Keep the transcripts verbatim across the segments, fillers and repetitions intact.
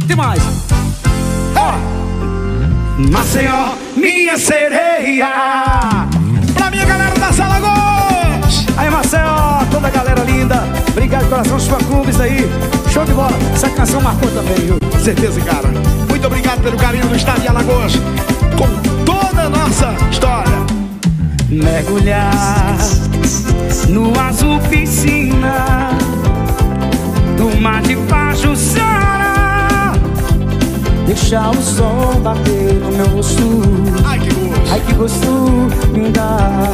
Cante mais. Ó. Maceió, minha sereia. Pra minha galera das Alagoas. Aí, Maceió, toda a galera linda. Obrigado, coração, os fã-clubes aí. Show de bola. Essa canção marcou também, viu? Com certeza, cara. Muito obrigado pelo carinho do estado de Alagoas, com toda a nossa história. Mergulhar no azul piscina do mar de Pajuçara, deixar o sol bater no meu rosto. Ai, que gosto. Ai, que gosto me dá.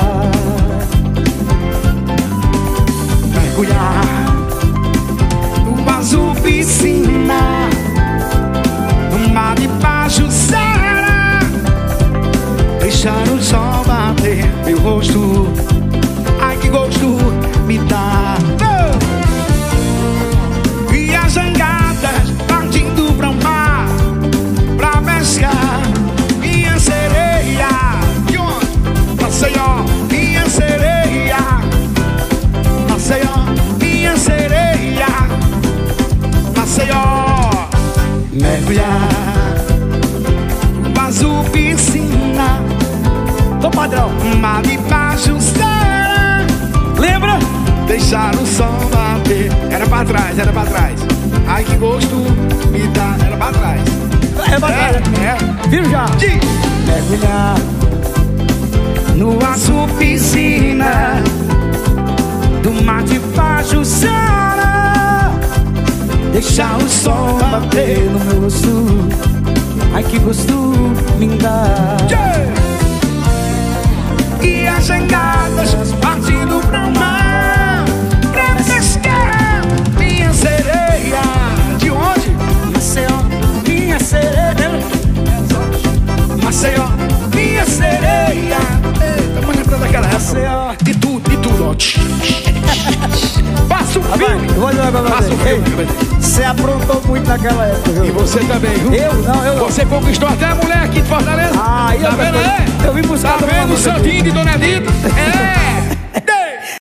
Mergulhar no azul piscina do mar de Pajuçara, deixar o sol bater meu rosto. Ai, que gosto me dá. E as jangadas partindo pra um mar pra pescar minha sereia. De onde? Maceió, minha sereia. Maceió, minha sereia. Maceió. Mergulhar no azul piscina do padrão mar de Pajuçara, lembra? Deixar o sol bater. Era pra trás, era pra trás. Ai, que gosto me dá. Era pra trás. É batalha, É, é. viu já? Diz. Mergulhar no azul piscina do mar de Pajuçara, deixar o sol bater no meu rosto. Ai, que gosto me dá. Yeah. E as jangadas partindo pro mar pra pescar minha sereia. De onde? Maceió, minha sereia. Maceió, minha sereia. Estamos lembrando daquela época. Maceió. De tudo, de tudo, ó. Passa o filme. Eu vou dizer pra Passa o você. filme. Você aprontou muito naquela época, viu? E você também, viu? Eu não, eu não. Você conquistou até a mulher aqui de Fortaleza. Ah, eu tá vendo aí? Eu vim buscar Tá pra vendo o você aqui. Santinho de Dona Edita?